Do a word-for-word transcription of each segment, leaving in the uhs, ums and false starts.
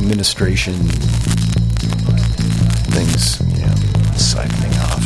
administration things, you know, siphoning off.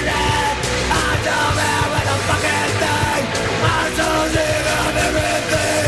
I'm so sick of everything.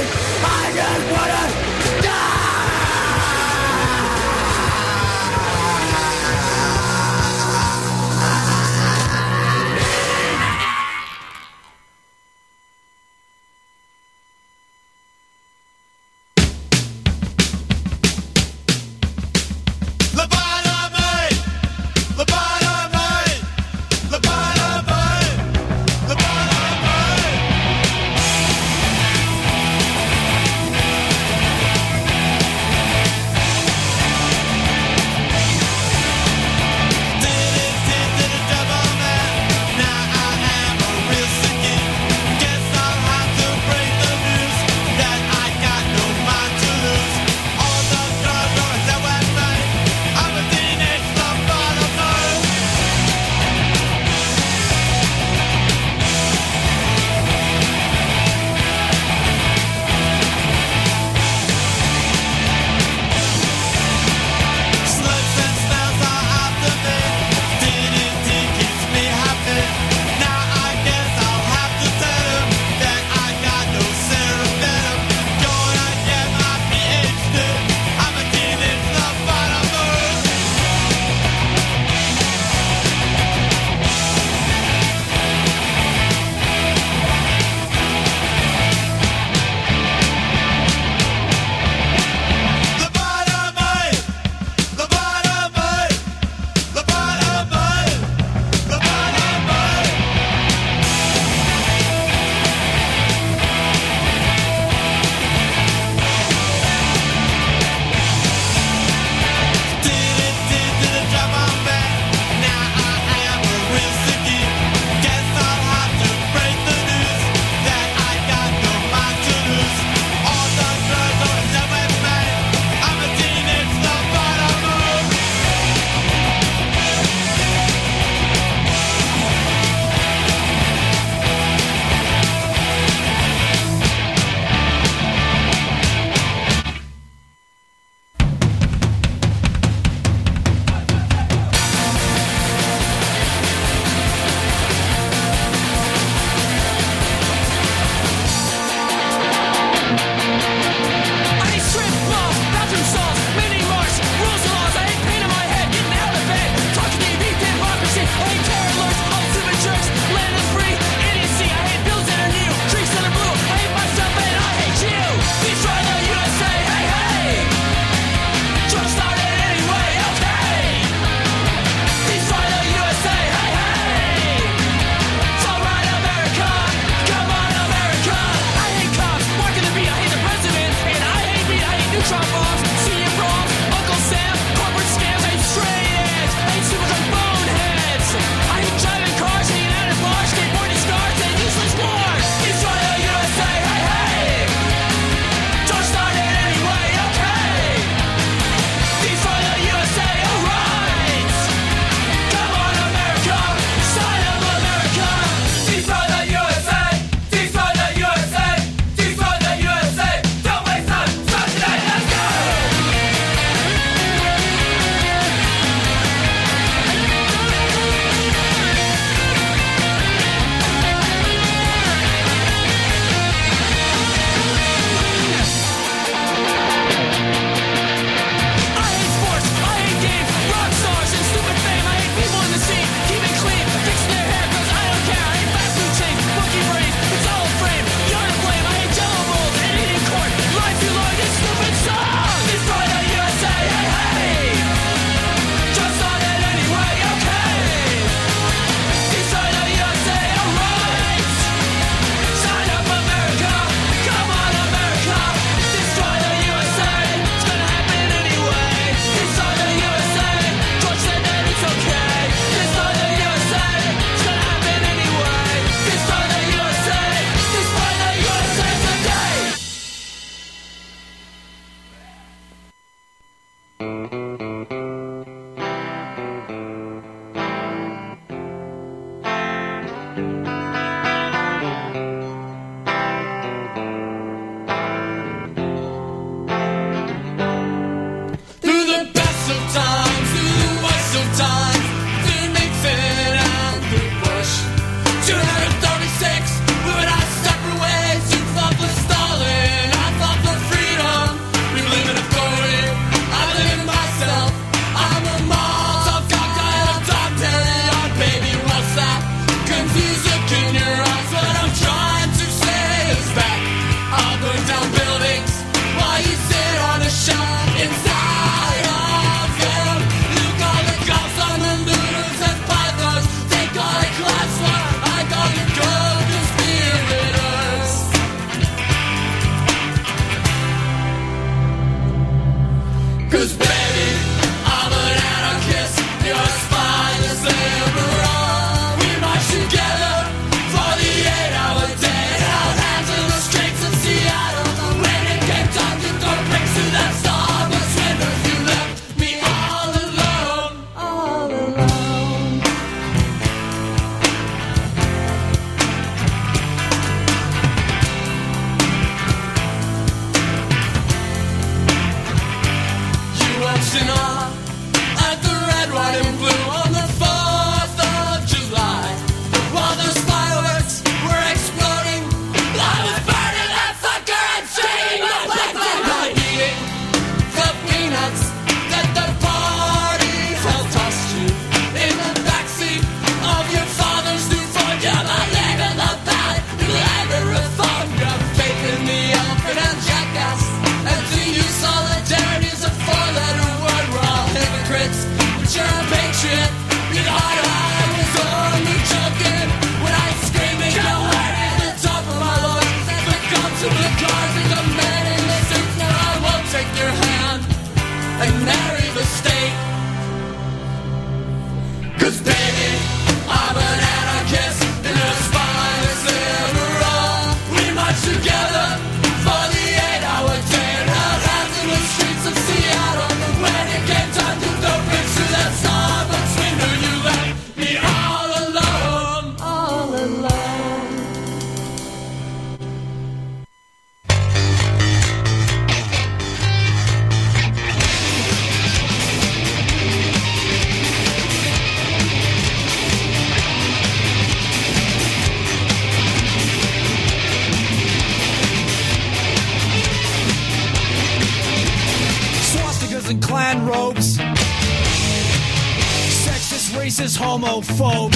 Racist homophobes,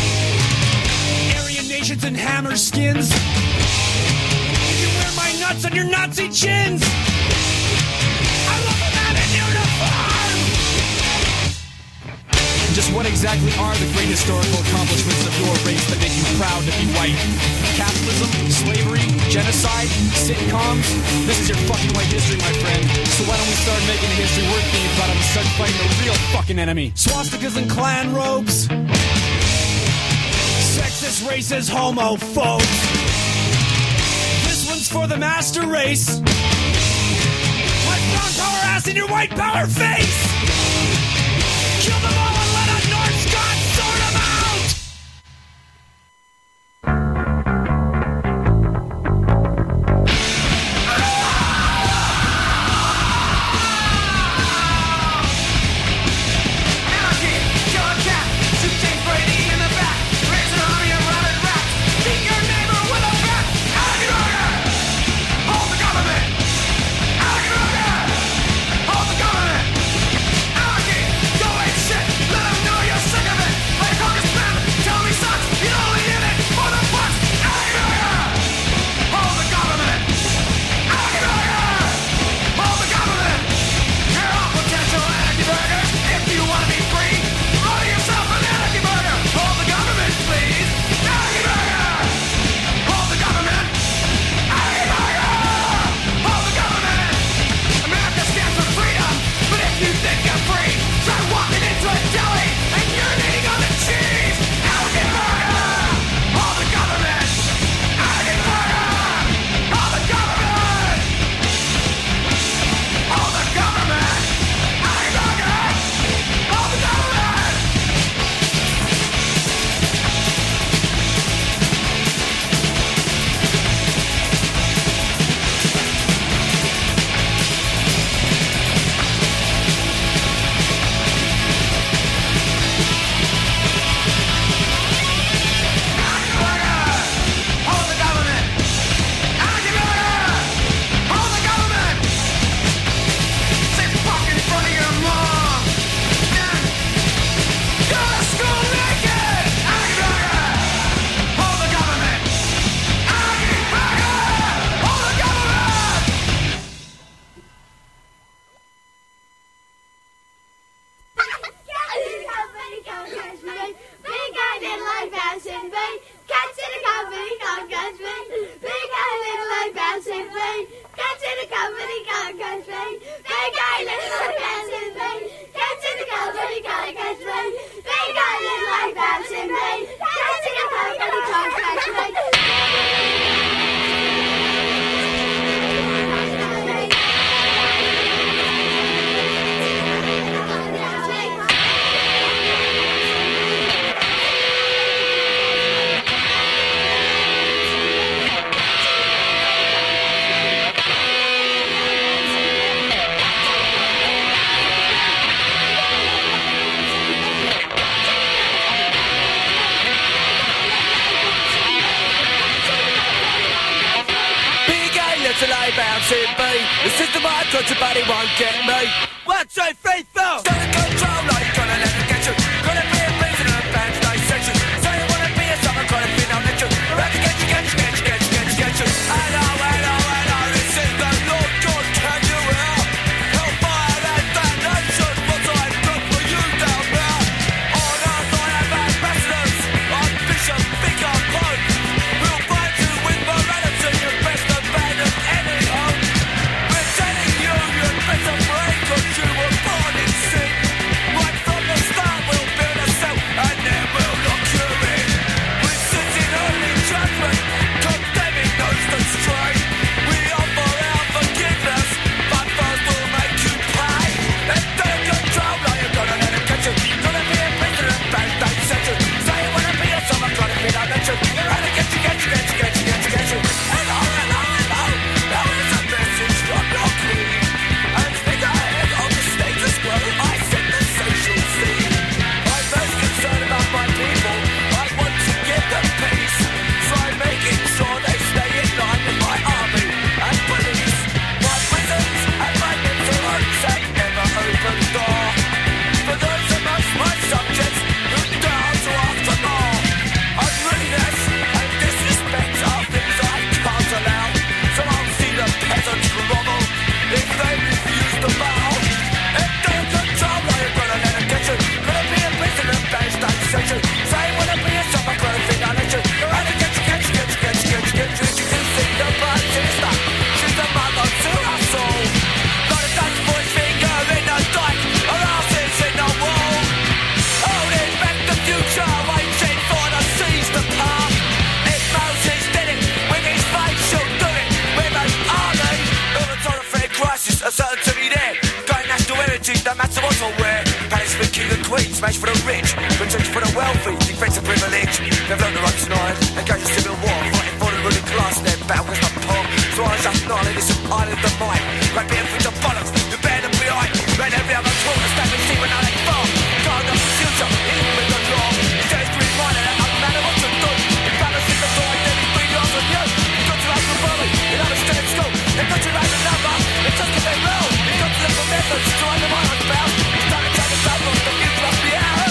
Aryan nations and hammer skins. You wear my nuts on your Nazi chins. I love a man in uniform. Just what exactly are the great historical accomplishments of your race that make you proud to be white? Capitalism, slavery, genocide, sitcoms? This is your fucking white history, my friend. So why don't we start making a history worth being proud of and start fighting the real fucking enemy? Swastikas and Klan robes, sexist, racist, homophobes. This one's for the master race. Let brown power ass in your white power face. Kill them all and let a North God sort them out. Hold the government! Anarchy! Go ape shit! to lay bouncing B. The system I touch your body won't get me. One, two, three, four. Don't control like you're gonna let it get you. Gonna be a prisoner of bad night section. So you wanna be a summer kind of thing, I'll let you. Right to get you, get you, get you, get you, get you, get you. I know, I know, I know. This is the Lord God, can you hear? Hellfire and damnation. What I've done for you down there. On earth I have ambassadors. I'm Bishop, Vicar, Pope. We'll fight you with morality. You best abandon any hope. We're telling you, you better break, 'cause you were born in sin. Right from the start, we'll build a cell and then we'll lock you in. We're sitting early judgment, condemning those that stray. We offer our forgiveness, but first we'll make you pay. And take control, now you're gonna let it catch you. Gonna be a prisoner of bad day section. Say you wanna be a summer kind of thing, I'll let you. Gonna get you, get you, get you, get you, get you, get you. Hello, hello, hello. Now it's a message from your queen. And think ahead of the status quo, I set the social scene. I'm most concerned about my people. I want to give them peace. So I'm making sure they stay in line with my army and police. My prisons and my mental homes have never opened door. For those of us, my subjects, who dare to ask for more. Unruliness and disrespect are things I can't allow. So I'll see the peasants grovel if they refuse to bow. And don't control, now you're gonna let it get you. Gonna be a prisoner, bad state section. Say you wanna be a summer kind of thing, I'll let you. Gonna get you, get you, get you, get you, get you, get you. Introducing the bad sister. She's the mother to us all. Got a Dutch boy's finger in the dike, her ass is in the wall. Holding back the future, waiting for the seas to part. If Moses did it with his face, she'll do it with an army. Of a terrifying crisis, a certainty there. Going national heritage, no matter what or where. Palace for king and queen, smash for the rich, protection for the wealthy, defense of privilege. They've learned the ropes tonight, engage in civil war, fighting for the ruling class, their battle was not poor. So I just knowledge, it's an island of mine. Great being for the bollocks, you bear them behind. Ran every other tool, and stand and see when I let fall. God of the future, even with the law. It's just to remind that I'm a man of what to do. If balance is the door, then it's three yards on you. You've got to like the body, you know it's still at school. They've got to like the number, it's just 'cause they roll. You've got to look for methods to undermine us bound. It's time to take the time off, the future must be ours.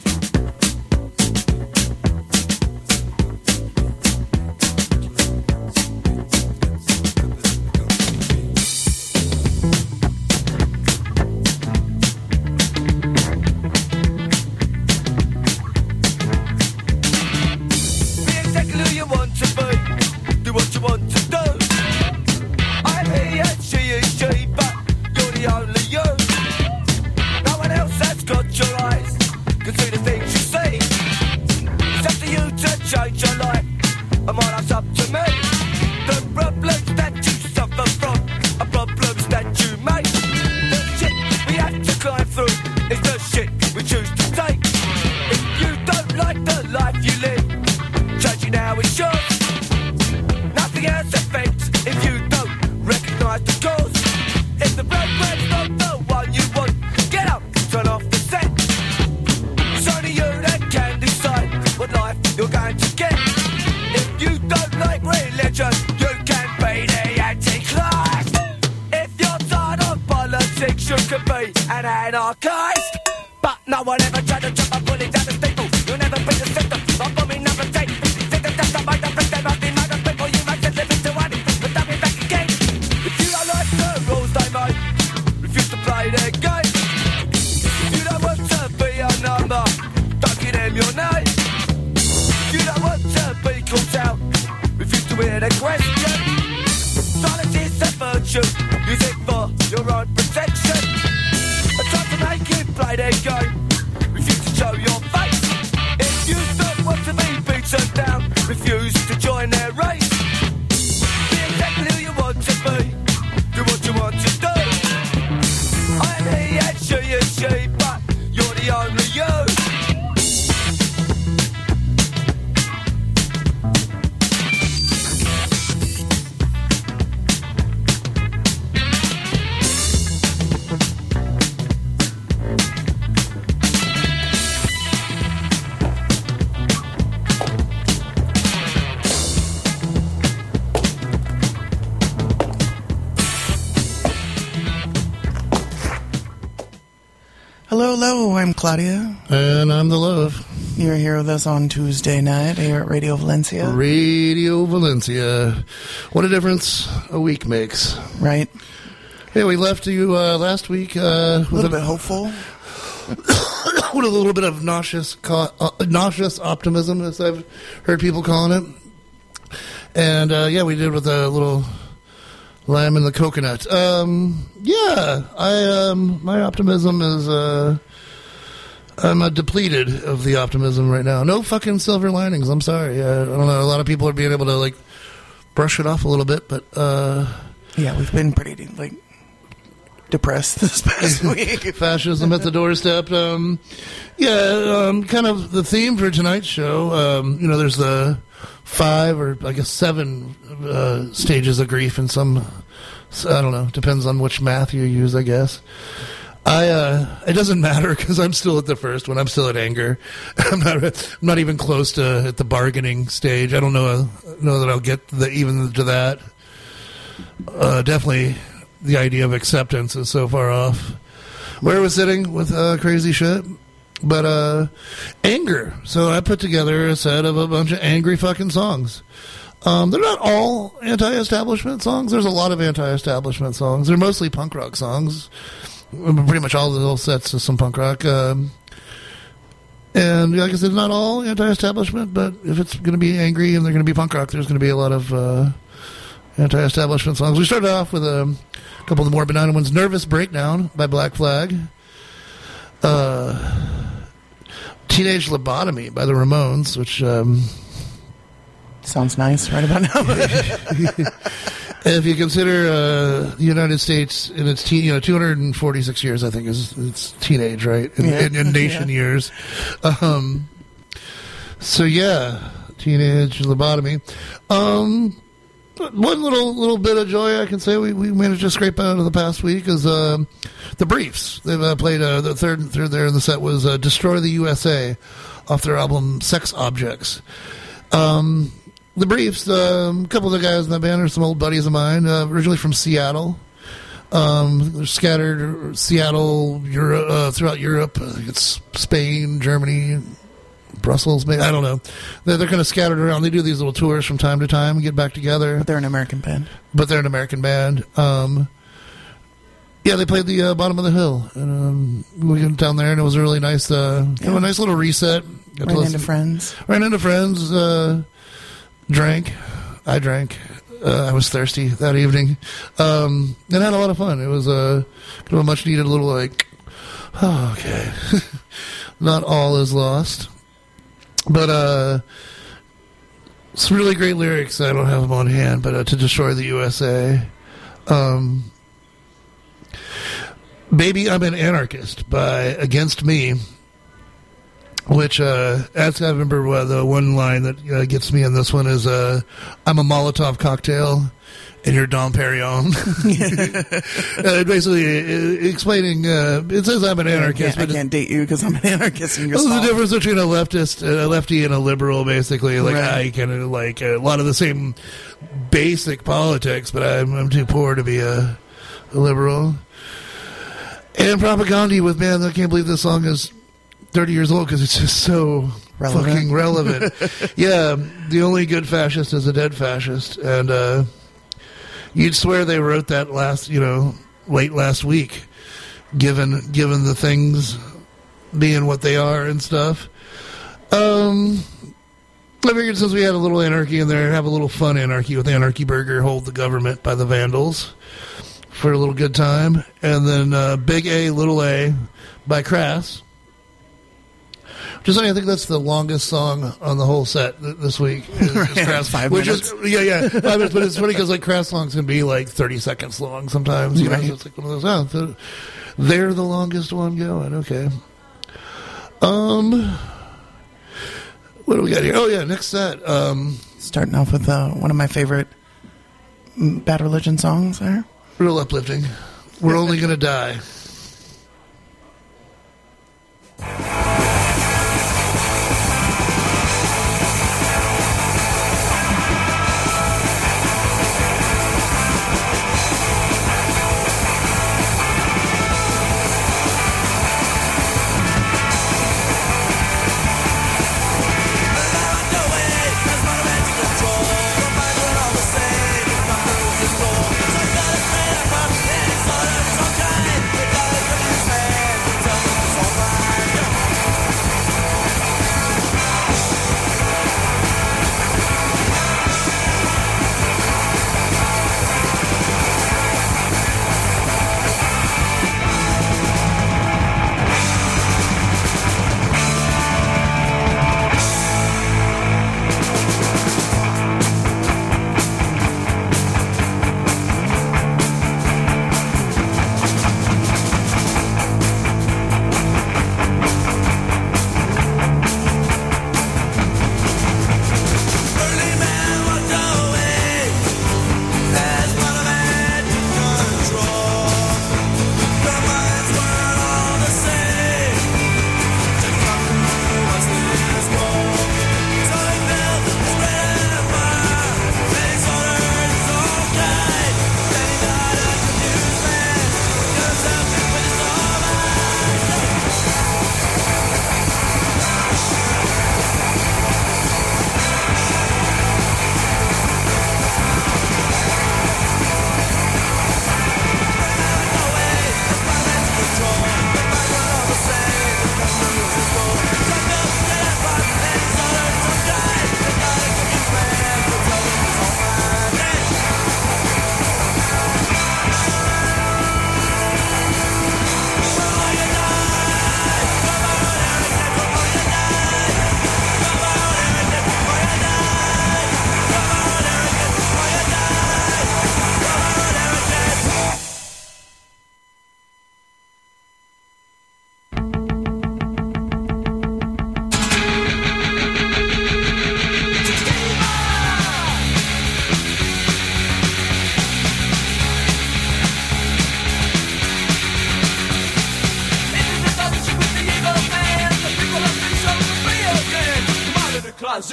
Be exactly who you want to be. Do what you want to do. I'm he and she is she, but you're the only you. No one else has got your eyes, can see the things you see. It's up to you to change your life, and mine that's up to me. The problems that you suffer from are problems that you make. The shit we have to climb through is the shit we choose to take. If you don't like the life you live, change it now it's yours. Nothing else affects if you don't recognise the cause. If the program's not the one you want, get up, turn off the set. It's only you that can decide what life you're going to get. If you don't like religion, you can be the Antichrist. If you're tired of politics, you can be an anarchist. But no one ever tried to jump a bullet down the steeple. You'll never be the system of bombing number ten. Think that that's the mind of them, of the mind of people. You might just live into one, but they'll be back again. If you don't like the rules they make, refuse to play their game. If you don't want to be a number, don't give them your name. If you don't want to be called out, refuse to hear their question. Silence is a virtue, use it for your own protection. I try to make you play their game, refuse to show your face. If you don't want to be beaten down, refuse to join their race. Be exactly who you want to be, do what you want to do. I'm he and she is she, but you're the only you. Hello, hello, I'm Claudia. And I'm the Love. You're here with us on Tuesday night here at Radio Valencia. Radio Valencia. What a difference a week makes. Right. Hey, we left you uh, last week uh, with a little a, bit hopeful. With a little bit of nauseous, co- uh, nauseous optimism, as I've heard people calling it. And uh, yeah, we did with a little lime in the coconut. Um, yeah, I um, my optimism is uh, I'm uh, depleted of the optimism right now. No fucking silver linings. I'm sorry. I, I don't know. A lot of people are being able to like brush it off a little bit, but uh, yeah, we've been pretty like depressed this past week. Fascism at the doorstep. Um, yeah, um, kind of the theme for tonight's show. Um, you know, there's the five or I guess seven uh, stages of grief in some, I don't know, depends on which math you use, I guess. I uh, it doesn't matter because I'm still at the first one. I'm still at anger. I'm not. I'm not even close to at the bargaining stage. I don't know know that I'll get the, even to that. Uh, definitely, the idea of acceptance is so far off. Where we're sitting with uh, crazy shit. But, uh, anger. So I put together a set of a bunch of angry fucking songs. Um, they're not all anti-establishment songs. There's a lot of anti-establishment songs. They're mostly punk rock songs. Pretty much all the little sets of some punk rock. Um, and like I said, not all anti-establishment, but if it's going to be angry and they're going to be punk rock, there's going to be a lot of uh, anti-establishment songs. We started off with a couple of the more benign ones. Nervous Breakdown by Black Flag. Uh... Teenage Lobotomy by the Ramones, which um, sounds nice right about now. If you consider uh, the United States in its teen, you know, two hundred forty-six years, I think is it's teenage, right? In, yeah. in, in nation yeah. years. Um, so yeah, Teenage Lobotomy. Um, one little little bit of joy I can say we, we managed to scrape out of the past week is uh, the Briefs. They've uh, played uh, the third third there in the set was uh, Destroy the U S A off their album Sex Objects. Um, the Briefs, um, a couple of the guys in that band are some old buddies of mine, uh, originally from Seattle. Um, they're scattered Seattle, Euro, uh, throughout Europe. I think it's Spain, Germany, Brussels, maybe. I don't know. They're, they're kind of scattered around. They do these little tours from time to time and get back together. But they're an American band. But they're an American band. Um, yeah, they played the uh, Bottom of the Hill. And um, we went down there, and it was a really nice, uh, yeah. kind of a nice little reset. Got Ran into friends. Ran into friends. Uh, drank. I drank. Uh, I was thirsty that evening. Um, and had a lot of fun. It was uh, kind of a much-needed little, like, oh, okay. Not all is lost. But uh, some really great lyrics. I don't have them on hand, but uh, to destroy the U S A. Um, Baby, I'm an Anarchist by Against Me, which, uh, as I remember, uh, the one line that uh, gets me in this one is, uh, I'm a Molotov cocktail and you're Dom Perignon. uh, basically uh, explaining, uh, it says I'm an anarchist. I can't, I can't date you because I'm an anarchist and you're There's the difference between a leftist, a lefty and a liberal, basically. Like, right. I kind of like a lot of the same basic politics, but I'm, I'm too poor to be a, a liberal. And Propaganda with, man, I can't believe this song is thirty years old because it's just so relevant. fucking relevant. Yeah, the only good fascist is a dead fascist. And uh, you'd swear they wrote that last, you know, late last week, given given the things being what they are and stuff. Um, I figured since we had a little anarchy in there, have a little fun anarchy with Anarchy Burger, Hold the Government by the Vandals for a little good time. And then uh, Big A, Little A by Crass. Just I think that's the longest song on the whole set th- this week. Is, is Crass, five which minutes. Is, yeah, yeah, five minutes. But it's funny because like Crass songs can be like thirty seconds long sometimes. You right. know, so it's like one of those. Oh, they're the longest one going. Okay. Um, what do we got here? Oh yeah, next set. Um, starting off with uh, one of my favorite Bad Religion songs. There, real uplifting. We're only gonna die.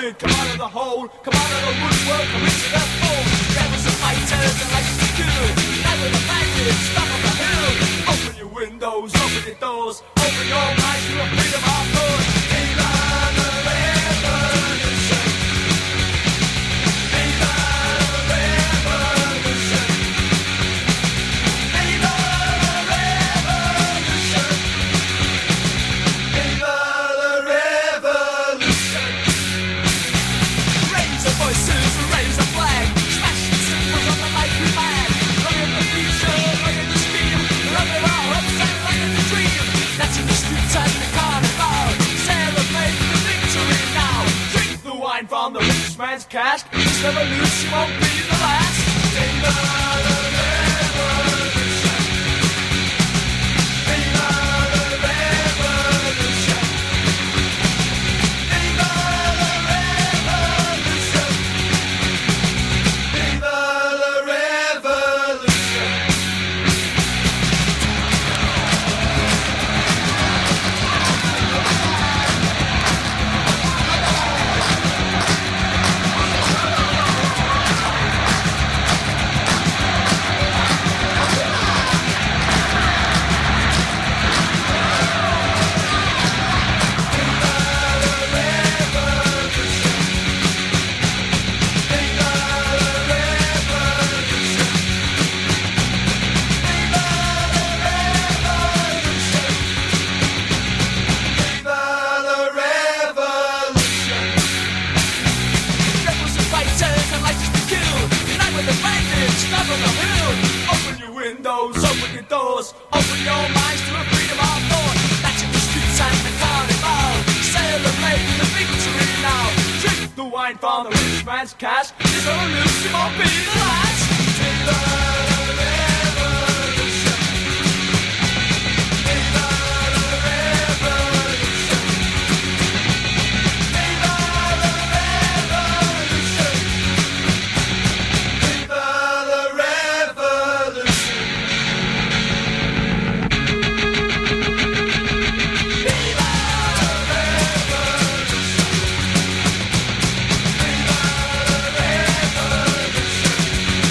did come out of the hole, come out of the woodwork, come into the fold. Rebels and fighters and like to do. Night with the bandits, stop on the hill. Open your windows, open your doors, open your minds to a freedom of thought. Viva the revolution. Viva the revolution. Viva the revolution. Viva the revolution. Raise the voices, raise the flag. Smash the symbols on the mighty flag. Look at the future, look at the steam. Look at our hopes and look at the dream. That's in the streets and the carnival. Celebrate the victory now. Drink the wine from the rich man's cask. This revolution won't be the last. Viva the revolution. Viva the revolution. Viva the revolution. Viva the revolution. Rebels and fighters and lights to kill. Night with the bandits, stop on the hill. Open your windows, open your doors, open your minds to a freedom of thought. That's in the streets and the carnival. Celebrate the victory now. Drink the wine from the rich man's cask. This revolution won't be the last. Viva the revolution. Viva the revolution. Viva the revolution. Viva the revolution. Viva the revolution.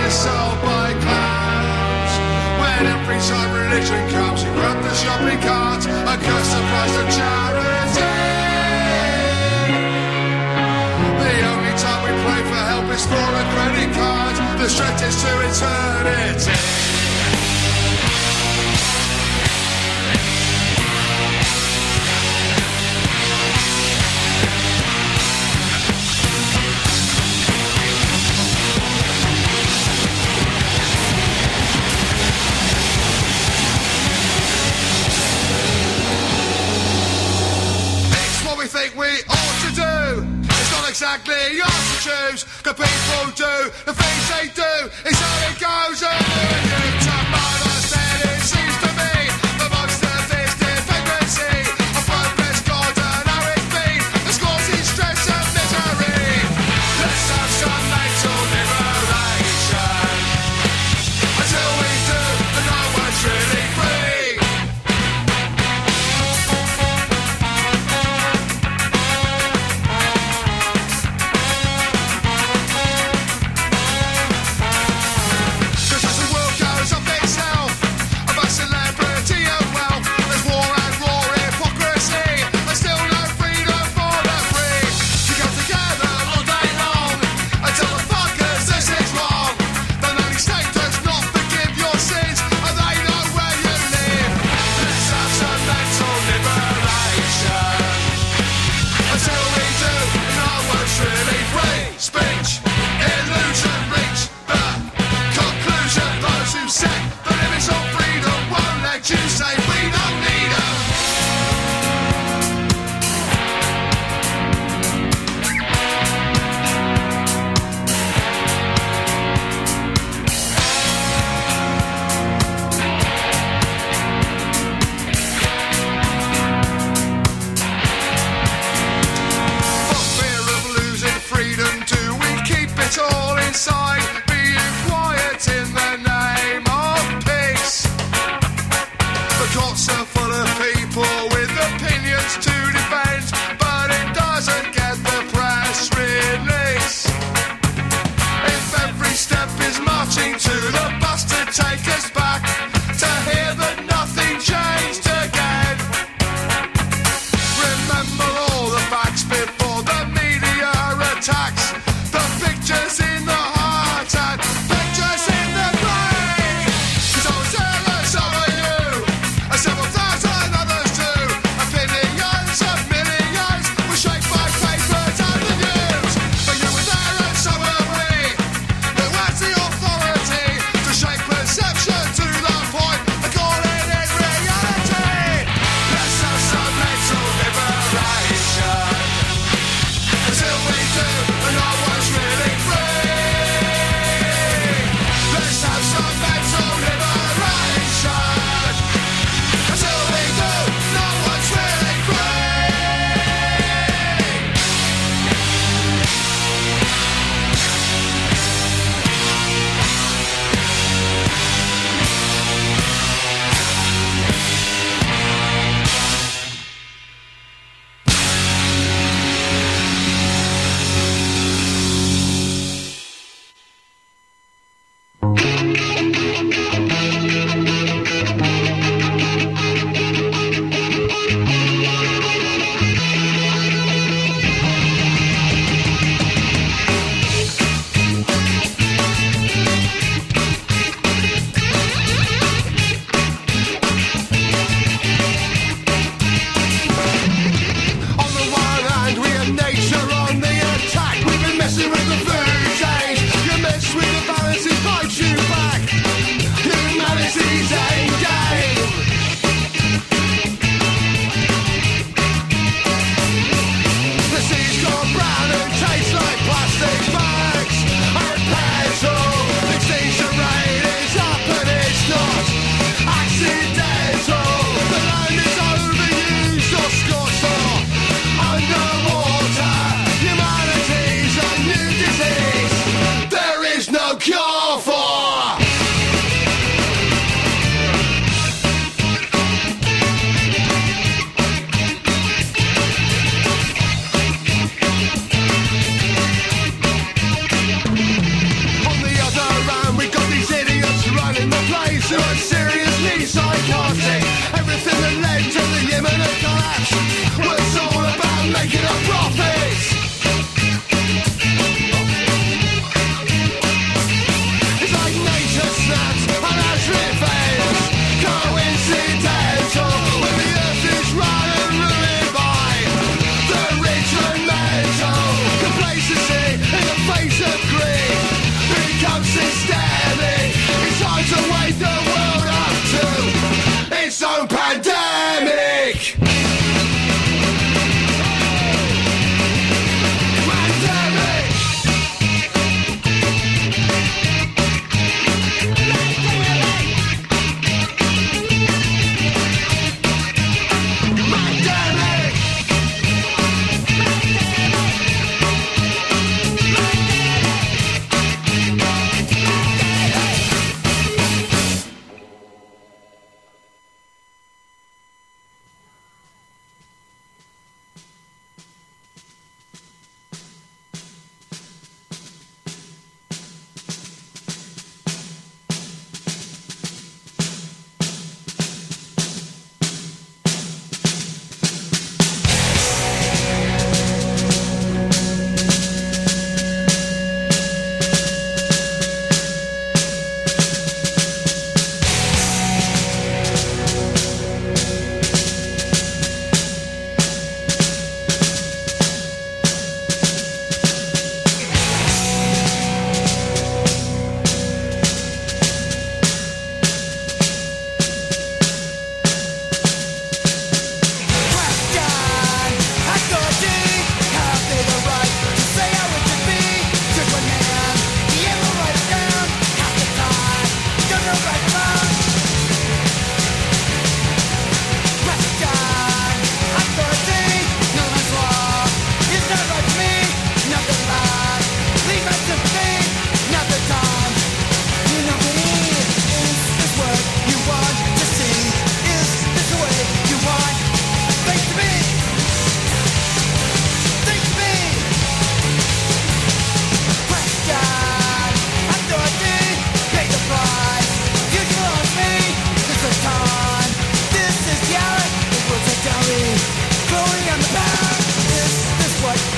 they're sold by clowns. When every time religion comes, you grab the shopping cart and curse the price of charity. The only time we pray for help is for a credit card. The stretch is to eternity. Think we ought to do. It's not exactly yours to choose. The people do the things they do. It's how it goes. And you turn minus, and it seems to me the most of this dependency of progress, God, and how it's been. It's causing stress and misery. Let's have some mental liberation. Until we do, then no one's really free. This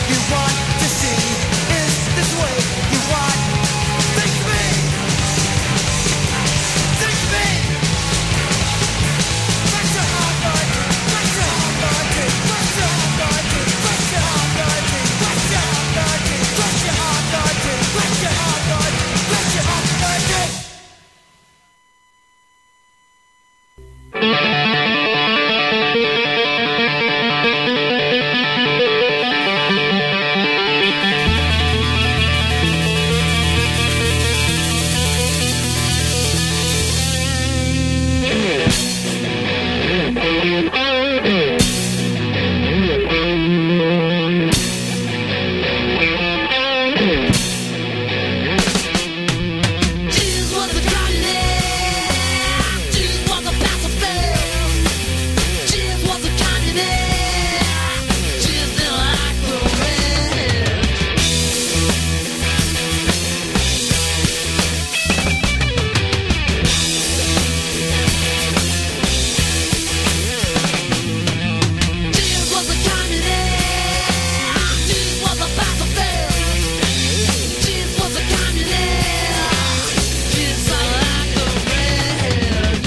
you want to see. Is this way you want? Think me! Think me! Press your heart, Lord. Press your heart, Lord. Press your heart, Lord. Press your heart, Lord. Press your heart, Lord. Press your heart, Lord. Press your heart, Lord. Press your heart, Lord. Jesus was a communist. Jesus was a pacifist. Jesus was a communist. Jesus didn't like the rest. Jesus was a communist. Jesus was a pacifist. Jesus was a communist. Jesus didn't like the rest.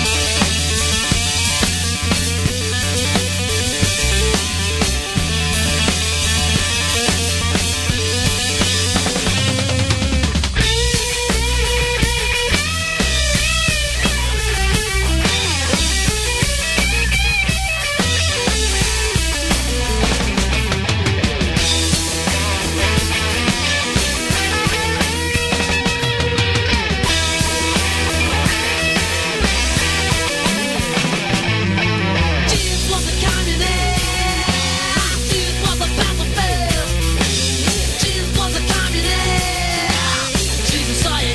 Jesus was a communist. Jesus was a pacifist. Jesus was a communist. Jesus saw you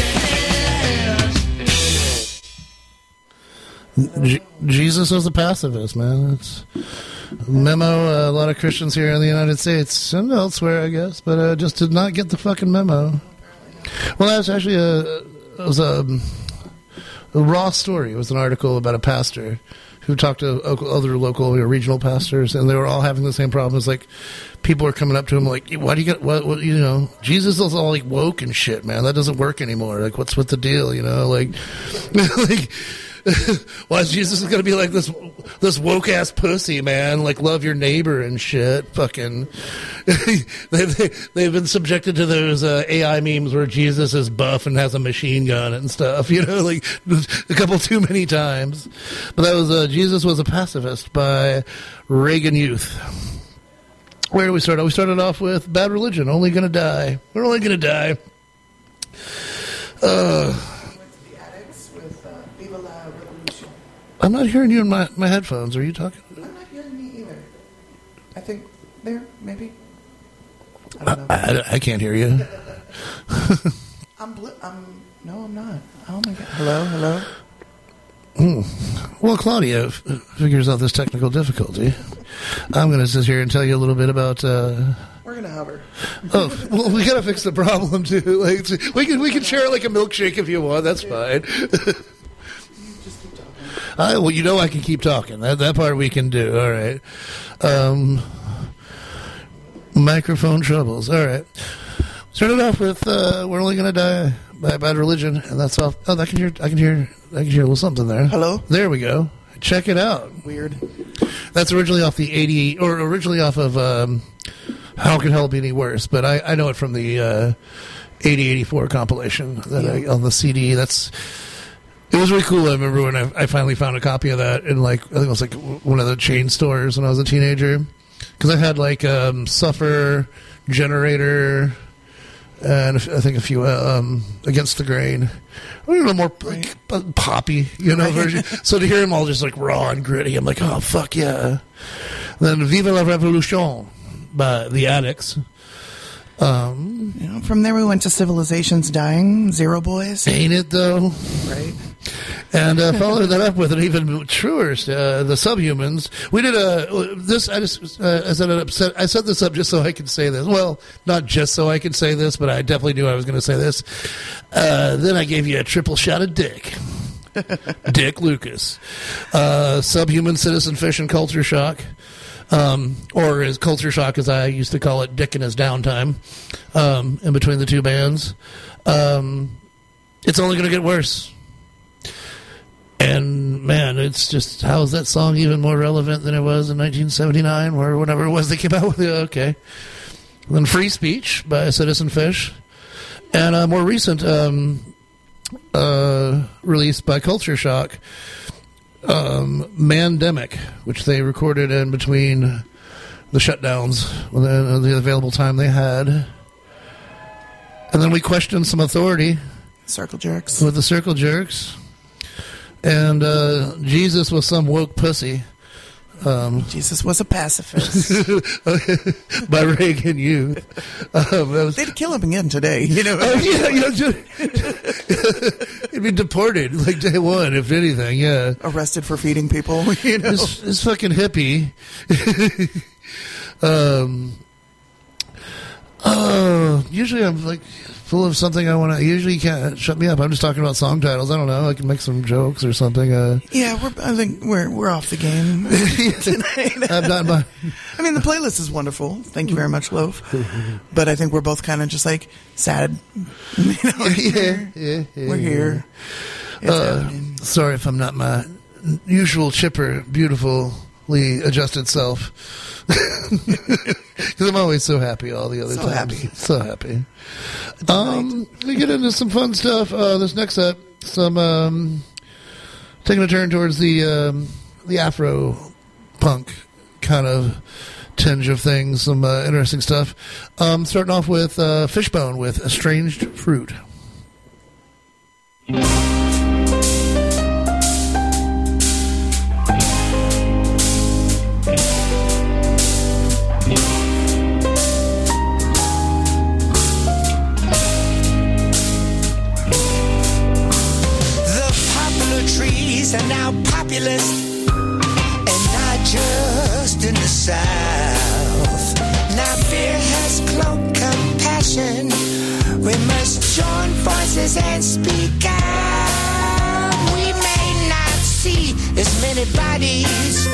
needed. Je- Jesus was a pacifist, man. It's a memo. Uh, a lot of Christians here in the United States and elsewhere, I guess, but uh, just did not get the fucking memo. Well, that was actually a it was a, a raw story. It was an article about a pastor who talked to o- other local or regional pastors, and they were all having the same problem. It's like people are coming up to him like, "Why do you get what? what you know, Jesus is all like woke and shit, man. That doesn't work anymore. Like, what's with the deal? You know, like, like." Why is Jesus going to be like this this woke ass pussy, man? Like, love your neighbor and shit. Fucking, they, they, they've been subjected to those uh, A I memes where Jesus is buff and has a machine gun and stuff. You know, like a couple too many times. But that was uh, Jesus was a pacifist by Reagan Youth. Where do we start? We started off with Bad Religion. Only gonna die. We're only gonna die. Uh. I'm not hearing you in my, my headphones. Are you talking? I'm not hearing me either. I think there, maybe. I I, don't know. I, I can't hear you. I'm, bl- I'm, no, I'm not. Oh my God. Hello, hello. Well, Claudia f- figures out this technical difficulty. I'm going to sit here and tell you a little bit about. Uh, We're going to hover. oh, well, we got to fix the problem too. Like it's- we can we can share like a milkshake if you want. That's fine. I, well, you know I can keep talking. That that part we can do. All right. Um, microphone troubles. All right. Started off with uh, "We're Only Gonna Die" by Bad Religion, and that's all. Oh, I can hear. I can hear. I can hear a little something there. Hello? There we go. Check it out. Weird. That's originally off the eighty, or originally off of um, "How Can Hell Be Any Worse?" But I, I know it from the uh, eighty eighty-four compilation that Yeah. I, on the C D. That's. It was really cool. I remember when I, I finally found a copy of that in like I think it was like one of the chain stores when I was a teenager, because I had like um, Suffer, Generator, and I think a few uh, um, Against the Grain. A little more like, poppy, you know, Right. version. So to hear them all just like raw and gritty, I'm like, oh fuck yeah. Then Viva la Revolution by the Addicts. Um, You know, from there we went to Civilization's Dying, Zero Boys, ain't it though? right? And uh, followed that up with an even truer, uh, the Subhumans. We did a this. I just uh, I set it up. Set, I set this up just so I could say this. Well, not just so I could say this, but I definitely knew I was going to say this. Uh, then I gave you a triple shot of Dick, Dick Lucas, uh, Subhuman, Citizen Fish, and Culture Shock. Um, or as Culture Shock, as I used to call it, Dick in his downtime, um, in between the two bands. Um, it's only going to get worse. And, man, it's just, how is that song even more relevant than it was in nineteen seventy-nine, or whatever it was they came out with? Yeah, okay. And then Free Speech by Citizen Fish. And a more recent um, uh, release by Culture Shock, um, Mandemic, which they recorded in between the shutdowns, the, the available time they had. And then we questioned some authority. Circle Jerks. With the Circle Jerks. And uh, Jesus was some woke pussy. Um, Jesus was a pacifist. By Reagan Youth. Um, that was, They'd kill him again today. You know. Oh, yeah, you know, just, he'd be deported like day one, if anything. Yeah, arrested for feeding people. You know, this, this fucking hippie. um. Oh, usually I'm like full of something I want to. Usually you can't shut me up. I'm just talking about song titles. I don't know. I can make some jokes or something. Uh, yeah, we're. I think we're we're off the game tonight. I'm not my. I mean, the playlist is wonderful. Thank you very much, Loaf. But I think we're both kind of just like sad. You know, yeah, yeah, yeah, we're here. It's Uh, happening. sorry if I'm not my usual chipper, beautifully adjusted self. Because I'm always so happy all the other So times. happy. So happy. Um, we get into some fun stuff. Uh, this next up, some um, taking a turn towards the um, the Afro punk kind of tinge of things. Some uh, interesting stuff. Um, starting off with uh, Fishbone with Estranged Fruit. Are now populist and not just in the South. Now fear has cloaked compassion. We must join forces and speak out. We may not see as many bodies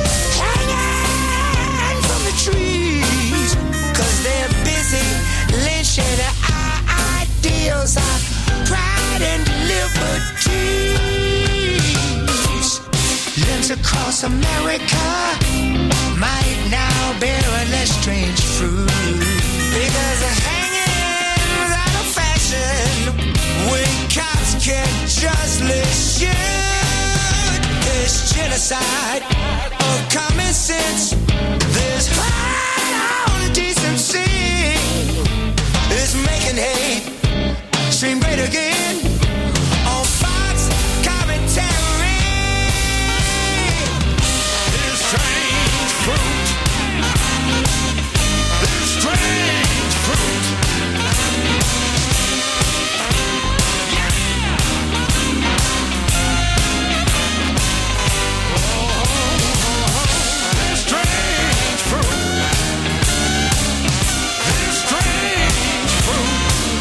hanging from the trees, 'cause they're busy lynching our ideals, our pride and liberty. Limbs across America might now bear an estranged fruit, because they're hanging out of fashion when cops can justly shoot. There's genocide of common sense. There's high on decency. It's making hate seem great again on Fox commentary. Strange fruit. This strange fruit. Yeah. Oh, this strange fruit. This strange fruit.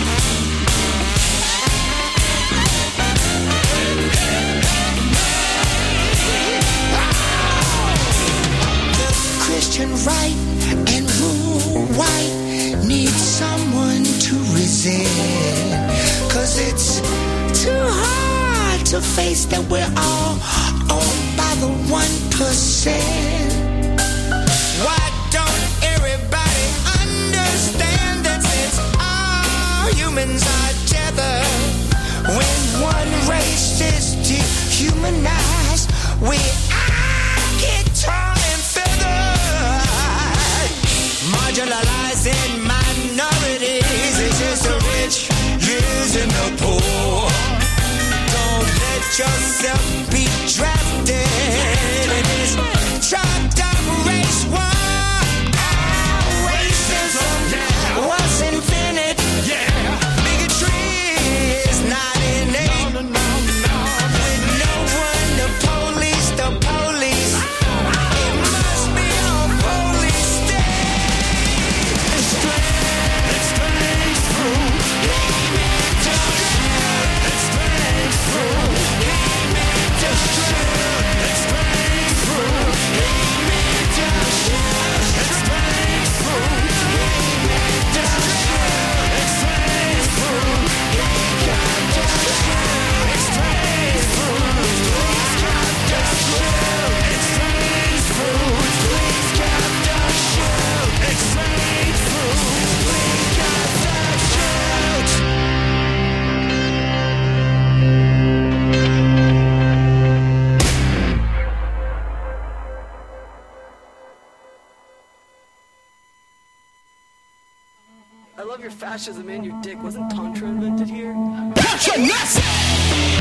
Christian right and rule white need someone to resist, 'cause it's too hard to face that we're all owned by the one percent. Why don't everybody understand that since all humans are tethered, when one race is dehumanized, we all get torn and feathered. Marginalizing minorities, it's just the rich using the poor. Don't let yourself be drafted in this chopped up race war. Racism was invented. Bigotry is not innate. With no one to police the police, it must be on police state. It's strange, it's strange fruit. It's strange fruit. I love your fascism and your dick. Wasn't Tantra invented here? Patroness!